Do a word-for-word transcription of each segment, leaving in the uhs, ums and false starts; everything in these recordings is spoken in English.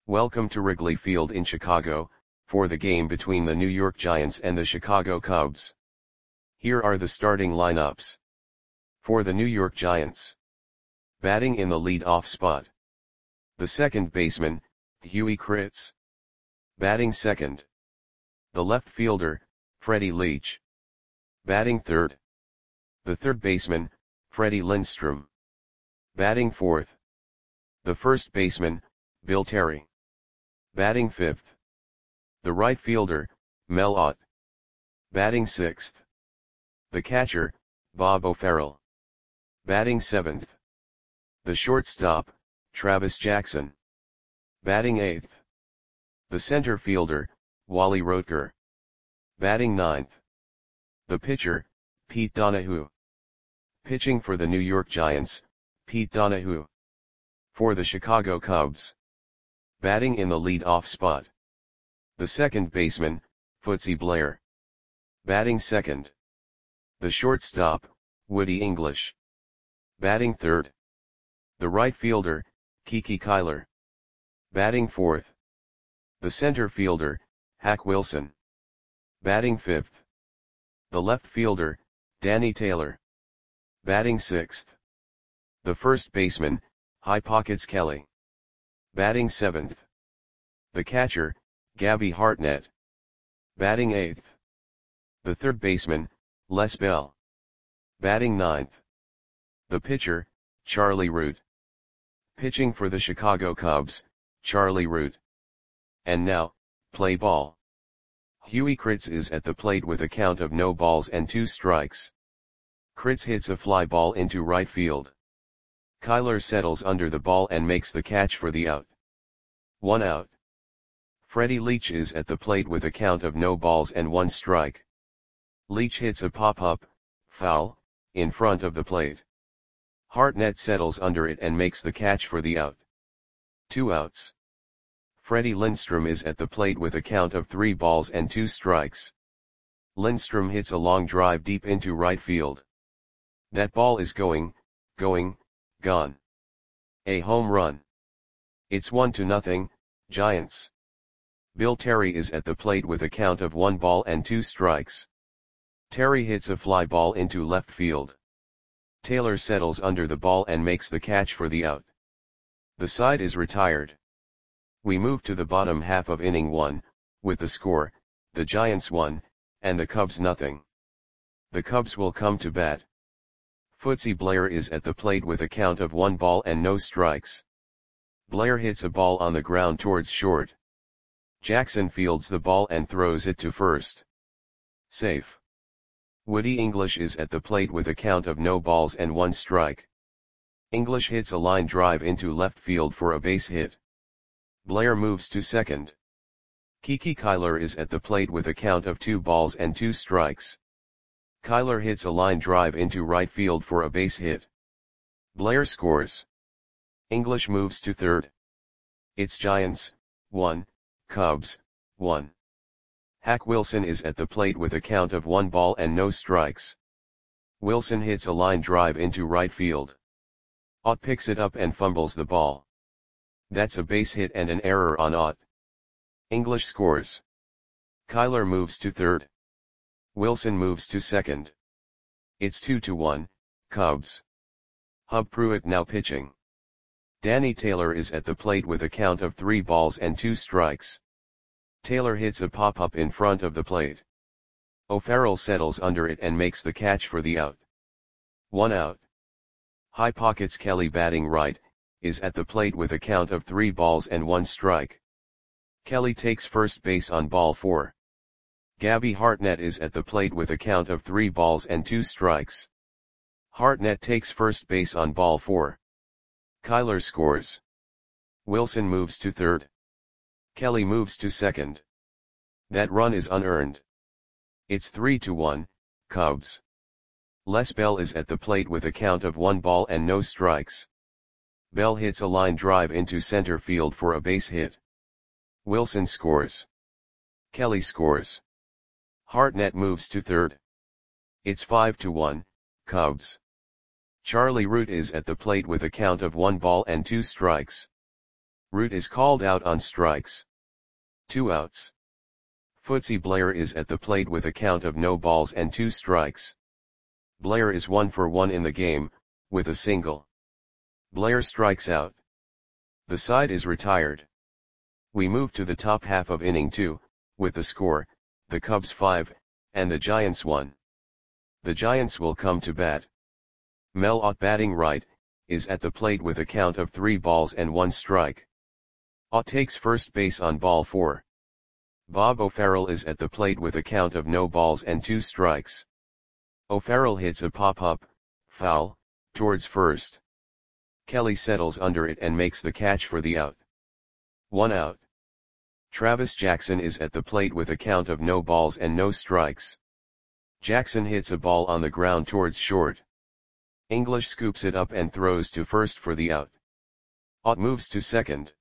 Welcome to Wrigley Field in Chicago, for the game between the New York Giants and the Chicago Cubs. Here are the starting lineups. For the New York Giants. Batting in the lead-off spot. The second baseman, Huey Kritz. Batting second. The left fielder, Freddie Leach. Batting third. The third baseman, Freddie Lindstrom. Batting fourth. The first baseman, Bill Terry. Batting fifth. The right fielder, Mel Ott. Batting sixth. The catcher, Bob O'Farrell. Batting seventh. The shortstop, Travis Jackson. Batting eighth. The center fielder, Wally Rotker. Batting ninth. The pitcher, Pete Donahue. Pitching for the New York Giants, Pete Donahue. For the Chicago Cubs. Batting in the lead-off spot. The second baseman, Footsy Blair. Batting second. The shortstop, Woody English. Batting third. The right fielder, Kiki Kyler. Batting fourth. The center fielder, Hack Wilson. Batting fifth. The left fielder, Danny Taylor. Batting sixth. The first baseman, High Pockets Kelly. Batting seventh. The catcher, Gabby Hartnett. Batting eighth. The third baseman, Les Bell. Batting ninth. The pitcher, Charlie Root. Pitching for the Chicago Cubs, Charlie Root. And now, play ball. Huey Kritz is at the plate with a count of no balls and two strikes. Kritz hits a fly ball into right field. Kyler settles under the ball and makes the catch for the out. One out. Freddie Leach is at the plate with a count of no balls and one strike. Leach hits a pop-up, foul, in front of the plate. Hartnett settles under it and makes the catch for the out. Two outs. Freddie Lindstrom is at the plate with a count of three balls and two strikes. Lindstrom hits a long drive deep into right field. That ball is going, going, gone. A home run. It's one to nothing, Giants. Bill Terry is at the plate with a count of one ball and two strikes. Terry hits a fly ball into left field. Taylor settles under the ball and makes the catch for the out. The side is retired. We move to the bottom half of inning one, with the score, the Giants one, and the Cubs nothing. The Cubs will come to bat. Footsy Blair is at the plate with a count of one ball and no strikes. Blair hits a ball on the ground towards short. Jackson fields the ball and throws it to first. Safe. Woody English is at the plate with a count of no balls and one strike. English hits a line drive into left field for a base hit. Blair moves to second. Kiki Kyler is at the plate with a count of two balls and two strikes. Kyler hits a line drive into right field for a base hit. Blair scores. English moves to third. It's Giants, one, Cubs, one. Hack Wilson is at the plate with a count of one ball and no strikes. Wilson hits a line drive into right field. Ott picks it up and fumbles the ball. That's a base hit and an error on Ott. English scores. Kyler moves to third. Wilson moves to second. It's two to one, Cubs. Hub Pruitt now pitching. Danny Taylor is at the plate with a count of three balls and two strikes. Taylor hits a pop-up in front of the plate. O'Farrell settles under it and makes the catch for the out. One out. High Pockets Kelly batting right, is at the plate with a count of three balls and one strike. Kelly takes first base on ball four. Gabby Hartnett is at the plate with a count of three balls and two strikes. Hartnett takes first base on ball four. Kyler scores. Wilson moves to third. Kelly moves to second. That run is unearned. It's three to one, Cubs. Les Bell is at the plate with a count of one ball and no strikes. Bell hits a line drive into center field for a base hit. Wilson scores. Kelly scores. Hartnett moves to third. It's five to one, Cubs. Charlie Root is at the plate with a count of one ball and two strikes. Root is called out on strikes. Two outs. Footsie Blair is at the plate with a count of no balls and two strikes. Blair is one for one in the game, with a single. Blair strikes out. The side is retired. We move to the top half of inning two, with the score, the Cubs five, and the Giants one. The Giants will come to bat. Mel Ott, batting right, is at the plate with a count of three balls and one strike. Ott takes first base on ball four. Bob O'Farrell is at the plate with a count of no balls and two strikes. O'Farrell hits a pop-up, foul, towards first. Kelly settles under it and makes the catch for the out. One out. Travis Jackson is at the plate with a count of no balls and no strikes. Jackson hits a ball on the ground towards short. English scoops it up and throws to first for the out. Ott moves to second.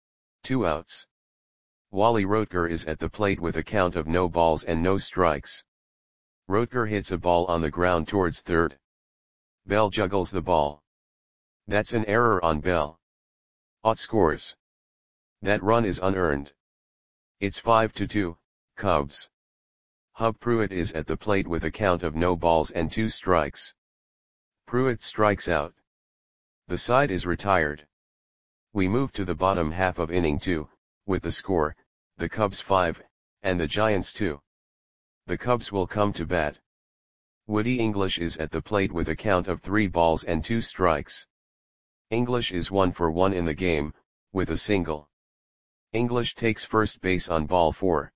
Two outs. Wally Roetger is at the plate with a count of no balls and no strikes. Roetger hits a ball on the ground towards third. Bell juggles the ball. That's an error on Bell. Ott scores. That run is unearned. It's five to two, Cubs. Hub Pruitt is at the plate with a count of no balls and two strikes. Pruitt strikes out. The side is retired. We move to the bottom half of inning two, with the score, the Cubs five, and the Giants two. The Cubs will come to bat. Woody English is at the plate with a count of three balls and two strikes. English is one for one in the game, with a single. English takes first base on ball four.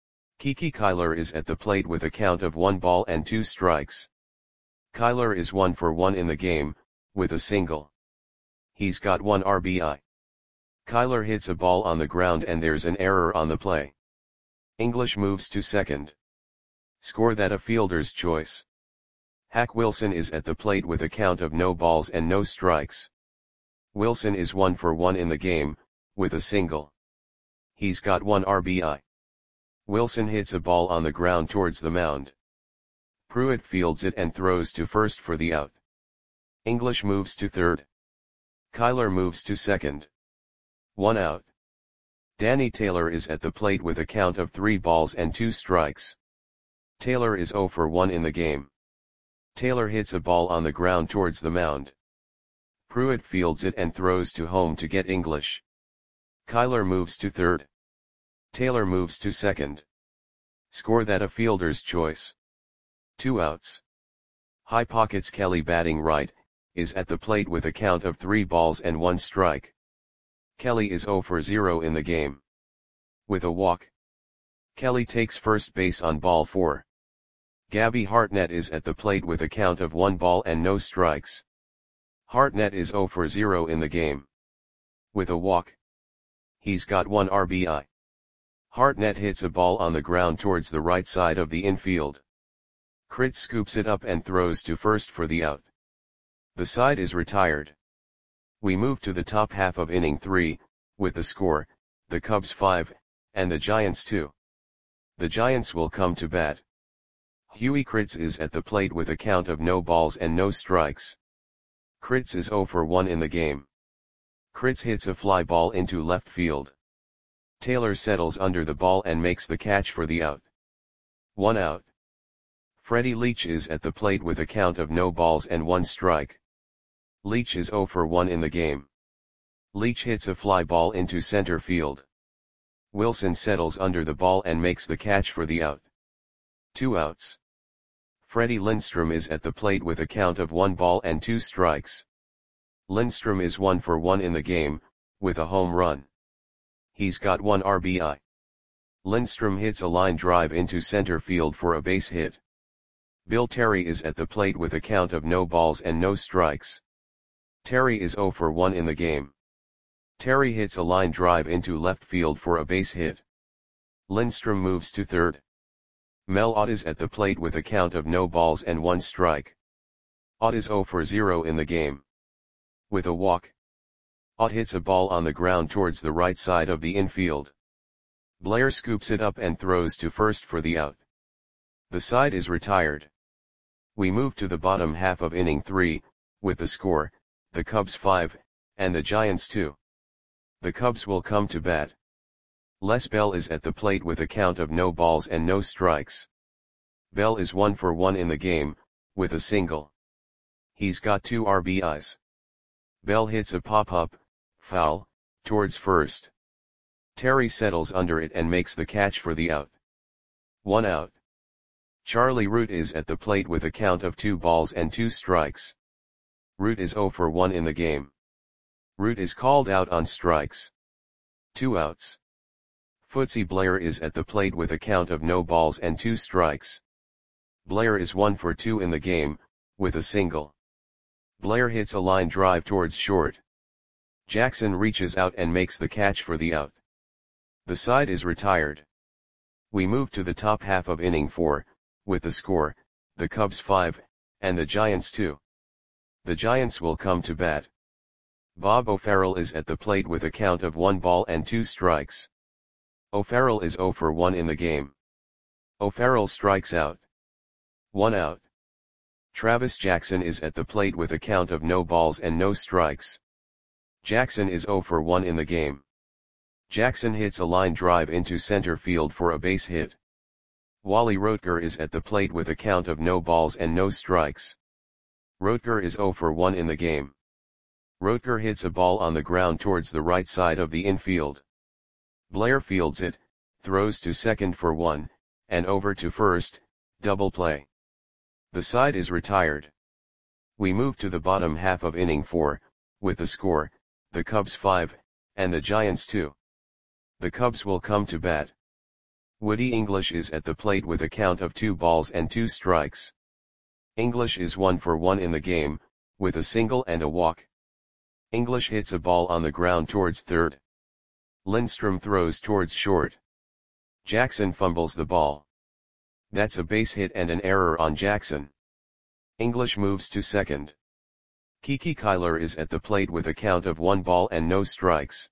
Kiki Kyler is at the plate with a count of one ball and two strikes. Kyler is one for one in the game, with a single. He's got one R B I. Kyler hits a ball on the ground and there's an error on the play. English moves to second. Score that a fielder's choice. Hack Wilson is at the plate with a count of no balls and no strikes. Wilson is one for one in the game, with a single. He's got one R B I. Wilson hits a ball on the ground towards the mound. Pruitt fields it and throws to first for the out. English moves to third. Kyler moves to second. One out. Danny Taylor is at the plate with a count of three balls and two strikes. Taylor is zero for one in the game. Taylor hits a ball on the ground towards the mound. Pruitt fields it and throws to home to get English. Kyler moves to third. Taylor moves to second. Score that a fielder's choice. Two outs. High Pockets Kelly, batting right, is at the plate with a count of three balls and one strike. Kelly is zero for zero in the game. With a walk. Kelly takes first base on ball four. Gabby Hartnett is at the plate with a count of one ball and no strikes. Hartnett is zero for zero in the game. With a walk. He's got one R B I. Hartnett hits a ball on the ground towards the right side of the infield. Critz scoops it up and throws to first for the out. The side is retired. We move to the top half of inning three, with the score, the Cubs five, and the Giants two. The Giants will come to bat. Huey Critz is at the plate with a count of no balls and no strikes. Critz is zero for one in the game. Critz hits a fly ball into left field. Taylor settles under the ball and makes the catch for the out. One out. Freddie Leach is at the plate with a count of no balls and one strike. Leach is zero for one in the game. Leach hits a fly ball into center field. Wilson settles under the ball and makes the catch for the out. Two outs. Freddie Lindstrom is at the plate with a count of one ball and two strikes. Lindstrom is one for one in the game, with a home run. He's got one R B I. Lindstrom hits a line drive into center field for a base hit. Bill Terry is at the plate with a count of no balls and no strikes. Terry is zero for one in the game. Terry hits a line drive into left field for a base hit. Lindstrom moves to third. Mel Ott is at the plate with a count of no balls and one strike. Ott is zero for zero in the game. With a walk. Ott hits a ball on the ground towards the right side of the infield. Blair scoops it up and throws to first for the out. The side is retired. We move to the bottom half of inning three, with the score, the Cubs five, and the Giants two. The Cubs will come to bat. Les Bell is at the plate with a count of no balls and no strikes. Bell is one for one in the game, with a single. He's got two R B Is. Bell hits a pop-up, foul, towards first. Terry settles under it and makes the catch for the out. One out. Charlie Root is at the plate with a count of two balls and two strikes. Root is zero for one in the game. Root is called out on strikes. Two outs. Footsie Blair is at the plate with a count of no balls and two strikes. Blair is one for two in the game, with a single. Blair hits a line drive towards short. Jackson reaches out and makes the catch for the out. The side is retired. We move to the top half of inning four, with the score, the Cubs five, and the Giants two. The Giants will come to bat. Bob O'Farrell is at the plate with a count of one ball and two strikes. O'Farrell is zero for one in the game. O'Farrell strikes out. One out. Travis Jackson is at the plate with a count of no balls and no strikes. Jackson is zero for one in the game. Jackson hits a line drive into center field for a base hit. Wally Roetger is at the plate with a count of no balls and no strikes. Roetger is zero for one in the game. Roetger hits a ball on the ground towards the right side of the infield. Blair fields it, throws to second for one, and over to first, double play. The side is retired. We move to the bottom half of inning four, with the score, the Cubs five, and the Giants two. The Cubs will come to bat. Woody English is at the plate with a count of two balls and two strikes. English is one for one in the game, with a single and a walk. English hits a ball on the ground towards third. Lindstrom throws towards short. Jackson fumbles the ball. That's a base hit and an error on Jackson. English moves to second. Kiki Kyler is at the plate with a count of one ball and no strikes.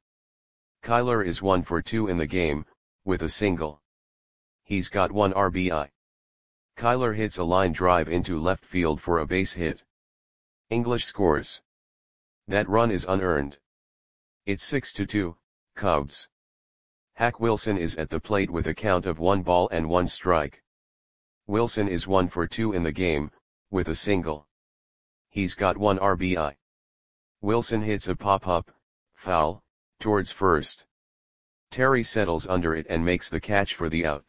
Kyler is one for two in the game, with a single. He's got one R B I. Kyler hits a line drive into left field for a base hit. English scores. That run is unearned. It's six to two, Cubs. Hack Wilson is at the plate with a count of one ball and one strike. Wilson is one for two in the game, with a single. He's got one R B I. Wilson hits a pop-up, foul, towards first. Terry settles under it and makes the catch for the out.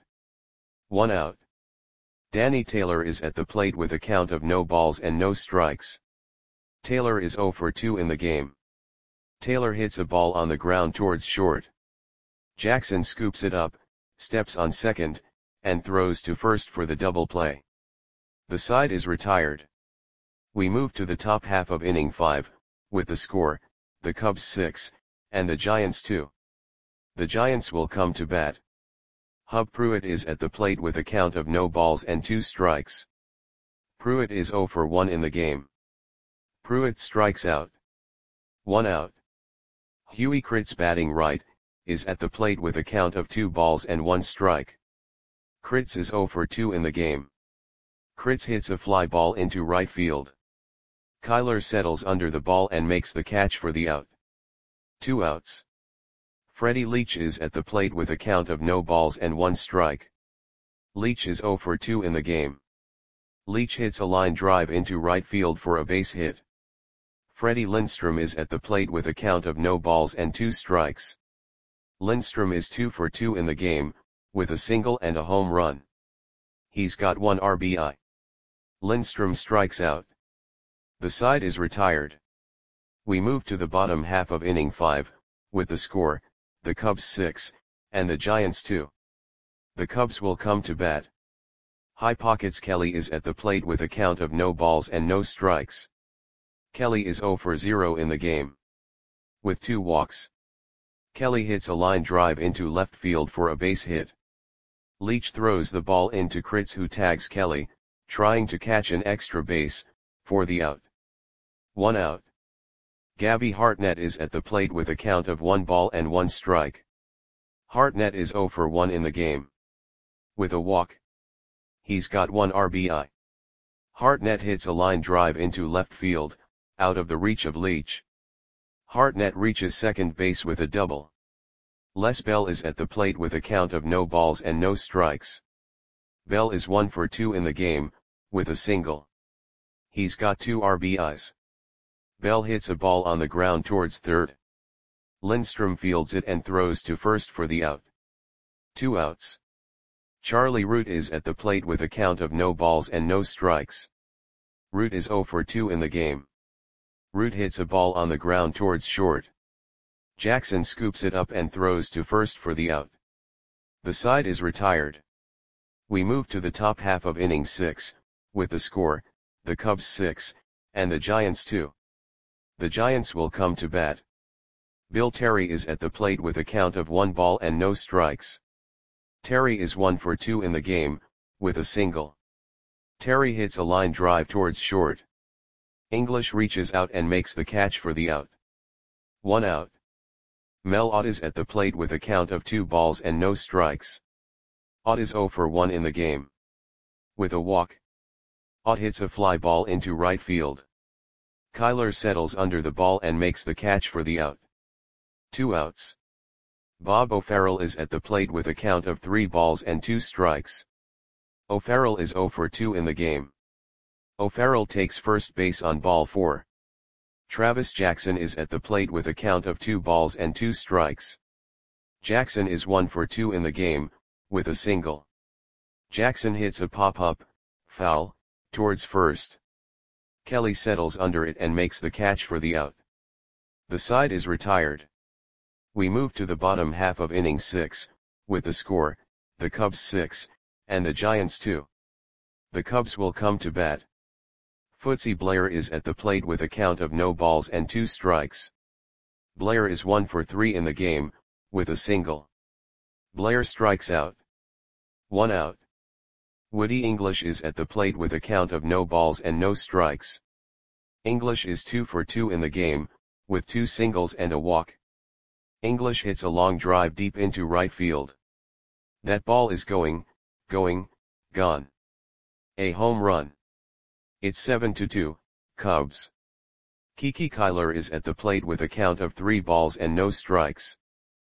One out. Danny Taylor is at the plate with a count of no balls and no strikes. Taylor is zero for two in the game. Taylor hits a ball on the ground towards short. Jackson scoops it up, steps on second, and throws to first for the double play. The side is retired. We move to the top half of inning five, with the score, the Cubs six, and the Giants two. The Giants will come to bat. Hub Pruitt is at the plate with a count of no balls and two strikes. Pruitt is zero for one in the game. Pruitt strikes out. One out. Huey Kritz, batting right, is at the plate with a count of two balls and one strike. Kritz is zero for two in the game. Kritz hits a fly ball into right field. Kyler settles under the ball and makes the catch for the out. Two outs. Freddie Leach is at the plate with a count of no balls and one strike. Leach is zero for two in the game. Leach hits a line drive into right field for a base hit. Freddie Lindstrom is at the plate with a count of no balls and two strikes. Lindstrom is two for two in the game, with a single and a home run. He's got one R B I. Lindstrom strikes out. The side is retired. We move to the bottom half of inning five, with the score, the Cubs six, and the Giants two. The Cubs will come to bat. High Pockets Kelly is at the plate with a count of no balls and no strikes. Kelly is zero for zero in the game. With two walks. Kelly hits a line drive into left field for a base hit. Leach throws the ball into Kritz, who tags Kelly, trying to catch an extra base, for the out. One out. Gabby Hartnett is at the plate with a count of one ball and one strike. Hartnett is zero for one in the game. With a walk. He's got one R B I. Hartnett hits a line drive into left field, out of the reach of Leach. Hartnett reaches second base with a double. Les Bell is at the plate with a count of no balls and no strikes. Bell is one for two in the game, with a single. He's got two R B Is. Bell hits a ball on the ground towards third. Lindstrom fields it and throws to first for the out. Two outs. Charlie Root is at the plate with a count of no balls and no strikes. Root is zero for two in the game. Root hits a ball on the ground towards short. Jackson scoops it up and throws to first for the out. The side is retired. We move to the top half of inning six, with the score, the Cubs six, and the Giants two. The Giants will come to bat. Bill Terry is at the plate with a count of one ball and no strikes. Terry is one for two in the game, with a single. Terry hits a line drive towards short. English reaches out and makes the catch for the out. One out. Mel Ott is at the plate with a count of two balls and no strikes. Ott is zero for one in the game. With a walk. Ott hits a fly ball into right field. Kyler settles under the ball and makes the catch for the out. Two outs. Bob O'Farrell is at the plate with a count of three balls and two strikes. O'Farrell is zero for two in the game. O'Farrell takes first base on ball four. Travis Jackson is at the plate with a count of two balls and two strikes. Jackson is one for two in the game, with a single. Jackson hits a pop-up, foul, towards first. Kelly settles under it and makes the catch for the out. The side is retired. We move to the bottom half of inning six, with the score, the Cubs six, and the Giants two. The Cubs will come to bat. Footsy Blair is at the plate with a count of no balls and two strikes. Blair is one for three in the game, with a single. Blair strikes out. One out. Woody English is at the plate with a count of no balls and no strikes. English is two for two in the game, with two singles and a walk. English hits a long drive deep into right field. That ball is going, going, gone. A home run. It's seven to two, Cubs. Kiki Kyler is at the plate with a count of three balls and no strikes.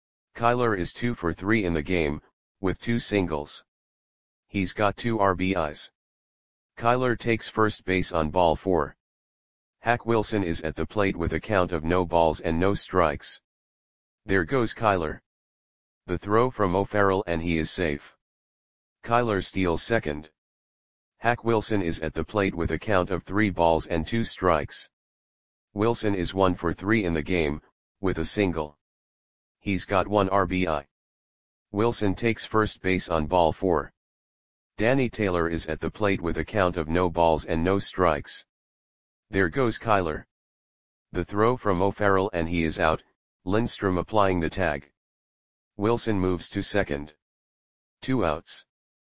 Kyler is two for three in the game, with two singles. He's got two R B Is. Kyler takes first base on ball four. Hack Wilson is at the plate with a count of no balls and no strikes. There goes Kyler. The throw from O'Farrell and he is safe. Kyler steals second. Hack Wilson is at the plate with a count of three balls and two strikes. Wilson is one for three in the game, with a single. He's got one R B I. Wilson takes first base on ball four. Danny Taylor is at the plate with a count of no balls and no strikes. There goes Kyler. The throw from O'Farrell and he is out, Lindstrom applying the tag. Wilson moves to second. Two outs.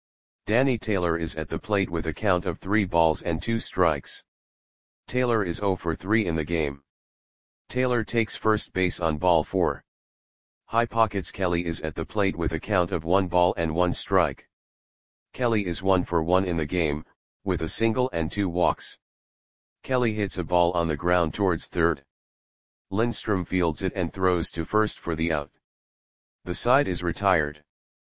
Danny Taylor is at the plate with a count of three balls and two strikes. Taylor is zero for three in the game. Taylor takes first base on ball four. High Pockets Kelly is at the plate with a count of one ball and one strike. Kelly is one for one in the game, with a single and two walks. Kelly hits a ball on the ground towards third. Lindstrom fields it and throws to first for the out. The side is retired.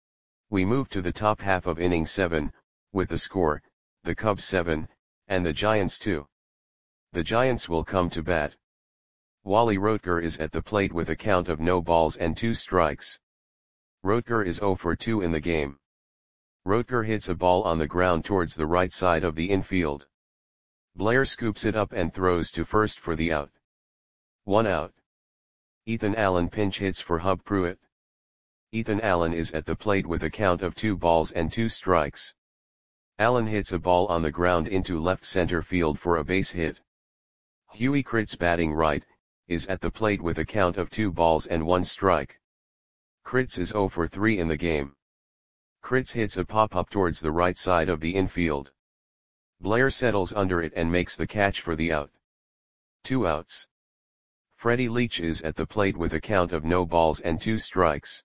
We move to the top half of inning seven, with the score, the Cubs seven, and the Giants two. The Giants will come to bat. Wally Roetger is at the plate with a count of no balls and two strikes. Roetger is zero for two in the game. Roetger hits a ball on the ground towards the right side of the infield. Blair scoops it up and throws to first for the out. One out. Ethan Allen pinch hits for Hub Pruitt. Ethan Allen is at the plate with a count of two balls and two strikes. Allen hits a ball on the ground into left center field for a base hit. Huey Kritz, batting right, is at the plate with a count of two balls and one strike. Kritz is zero for three in the game. Kritz hits a pop-up towards the right side of the infield. Blair settles under it and makes the catch for the out. Two outs. Freddie Leach is at the plate with a count of no balls and two strikes.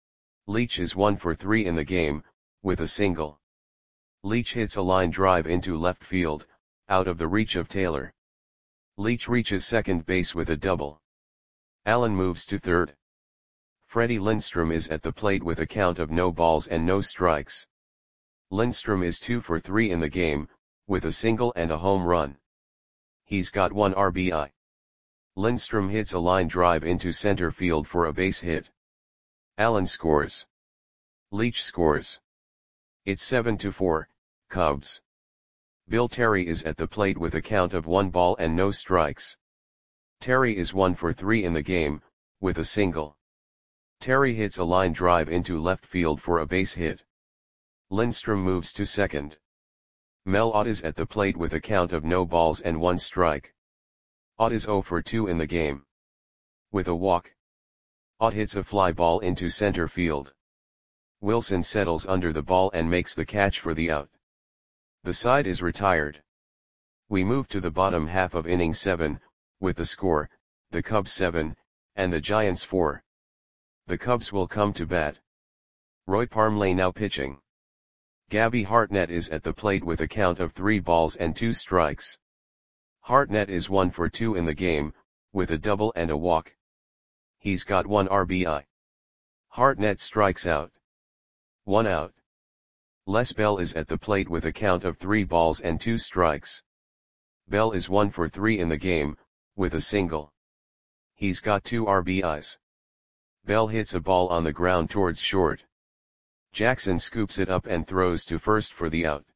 Leach is one for three in the game, with a single. Leach hits a line drive into left field, out of the reach of Taylor. Leach reaches second base with a double. Allen moves to third. Freddie Lindstrom is at the plate with a count of no balls and no strikes. Lindstrom is two for three in the game, with a single and a home run. He's got one R B I. Lindstrom hits a line drive into center field for a base hit. Allen scores. Leach scores. It's seven to four, Cubs. Bill Terry is at the plate with a count of one ball and no strikes. Terry is one for three in the game, with a single. Terry hits a line drive into left field for a base hit. Lindstrom moves to second. Mel Ott is at the plate with a count of no balls and one strike. Ott is zero for two in the game. With a walk. Ott hits a fly ball into center field. Wilson settles under the ball and makes the catch for the out. The side is retired. We move to the bottom half of inning seven, with the score, the Cubs seven, and the Giants four. The Cubs will come to bat. Roy Parmley now pitching. Gabby Hartnett is at the plate with a count of three balls and two strikes. Hartnett is one for two in the game, with a double and a walk. He's got one R B I. Hartnett strikes out. One out. Les Bell is at the plate with a count of three balls and two strikes. Bell is one for three in the game, with a single. He's got two R B Is. Bell hits a ball on the ground towards short. Jackson scoops it up and throws to first for the out.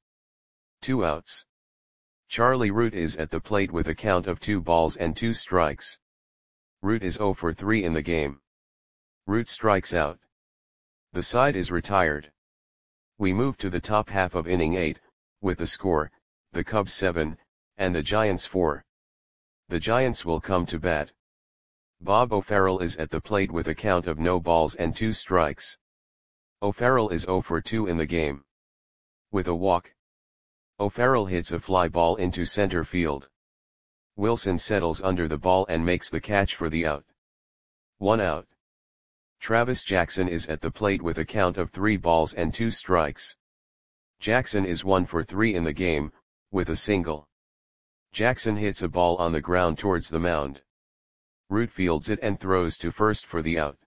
Two outs. Charlie Root is at the plate with a count of two balls and two strikes. Root is zero for three in the game. Root strikes out. The side is retired. We move to the top half of inning eight, with the score, the Cubs seven, and the Giants four. The Giants will come to bat. Bob O'Farrell is at the plate with a count of no balls and two strikes. O'Farrell is zero for two in the game. With a walk. O'Farrell hits a fly ball into center field. Wilson settles under the ball and makes the catch for the out. One out. Travis Jackson is at the plate with a count of three balls and two strikes. Jackson is one for three in the game, with a single. Jackson hits a ball on the ground towards the mound. Root fields it and throws to first for the out.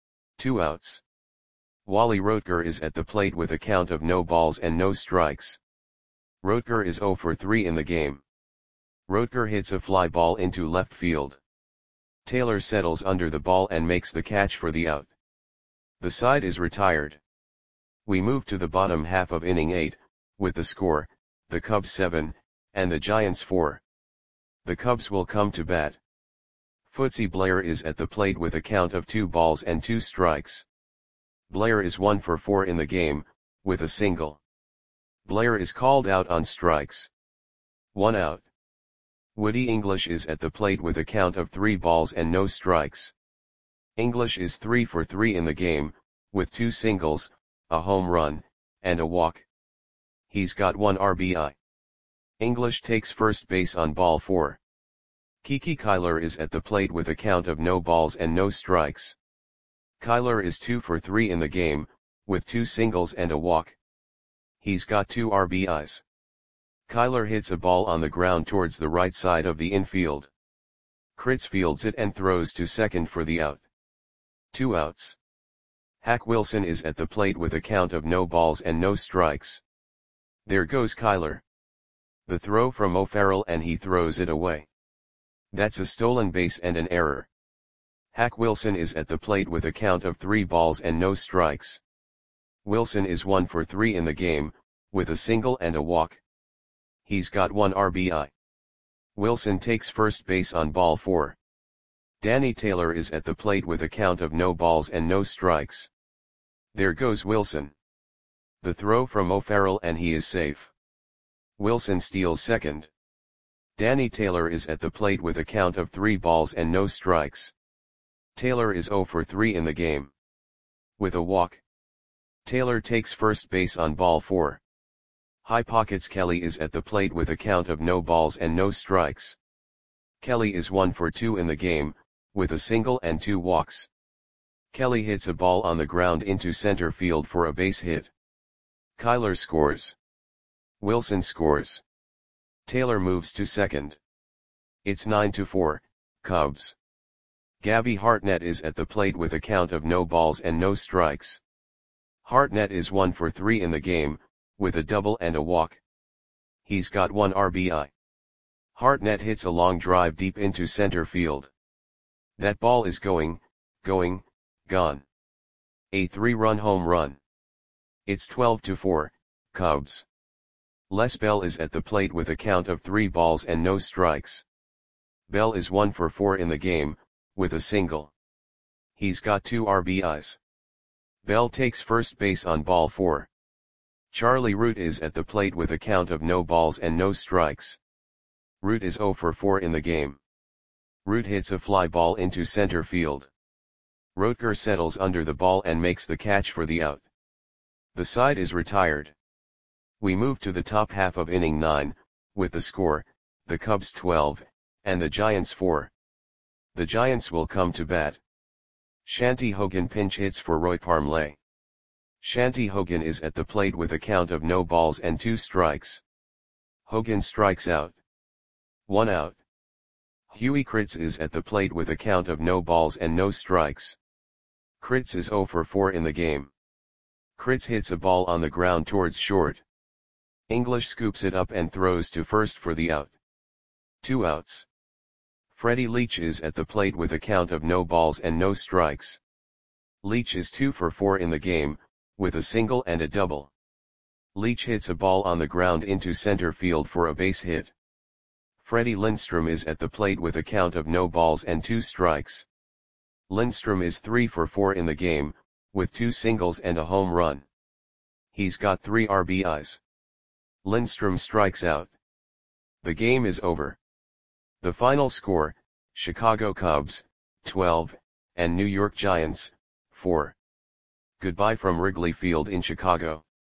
Two outs. Wally Roetger is at the plate with a count of no balls and no strikes. Roetger is zero for three in the game. Roetger hits a fly ball into left field. Taylor settles under the ball and makes the catch for the out. The side is retired. We move to the bottom half of inning eight, with the score, the Cubs seven, and the Giants four. The Cubs will come to bat. Footsy Blair is at the plate with a count of two balls and two strikes. Blair is one for four in the game, with a single. Blair is called out on strikes. One out. Woody English is at the plate with a count of three balls and no strikes. English is three for three in the game, with two singles, a home run, and a walk. He's got one R B I. English takes first base on ball four. Kiki Kyler is at the plate with a count of no balls and no strikes. Kyler is two for three in the game, with two singles and a walk. He's got two R B Is. Kyler hits a ball on the ground towards the right side of the infield. Kritz fields it and throws to second for the out. Two outs. Hack Wilson is at the plate with a count of no balls and no strikes. There goes Kyler. The throw from O'Farrell and he throws it away. That's a stolen base and an error. Hack Wilson is at the plate with a count of three balls and no strikes. Wilson is one for three in the game, with a single and a walk. He's got one R B I. Wilson takes first base on ball four. Danny Taylor is at the plate with a count of no balls and no strikes. There goes Wilson. The throw from O'Farrell and he is safe. Wilson steals second. Danny Taylor is at the plate with a count of three balls and no strikes. Taylor is zero for three in the game. With a walk. Taylor takes first base on ball four. High Pockets Kelly is at the plate with a count of no balls and no strikes. Kelly is one for two in the game, with a single and two walks. Kelly hits a ball on the ground into center field for a base hit. Kyler scores. Wilson scores. Taylor moves to second. It's nine to four, Cubs. Gabby Hartnett is at the plate with a count of no balls and no strikes. Hartnett is one for three in the game, with a double and a walk. He's got one R B I. Hartnett hits a long drive deep into center field. That ball is going, going, gone. A three-run home run. It's twelve to four, Cubs. Les Bell is at the plate with a count of three balls and no strikes. Bell is one for four in the game, with a single. He's got two R B Is. Bell takes first base on ball four. Charlie Root is at the plate with a count of no balls and no strikes. Root is zero for four in the game. Root hits a fly ball into center field. Rotker settles under the ball and makes the catch for the out. The side is retired. We move to the top half of inning nine, with the score, the Cubs twelve, and the Giants four. The Giants will come to bat. Shanty Hogan pinch hits for Roy Parmley. Shanty Hogan is at the plate with a count of no balls and two strikes. Hogan strikes out. One out. Huey Kritz is at the plate with a count of no balls and no strikes. Kritz is zero for four in the game. Kritz hits a ball on the ground towards short. English scoops it up and throws to first for the out. Two outs. Freddie Leach is at the plate with a count of no balls and no strikes. Leach is two for four in the game, with a single and a double. Leach hits a ball on the ground into center field for a base hit. Freddie Lindstrom is at the plate with a count of no balls and two strikes. Lindstrom is three for four in the game, with two singles and a home run. He's got three R B Is. Lindstrom strikes out. The game is over. The final score, Chicago Cubs, twelve, and New York Giants, four. Goodbye from Wrigley Field in Chicago.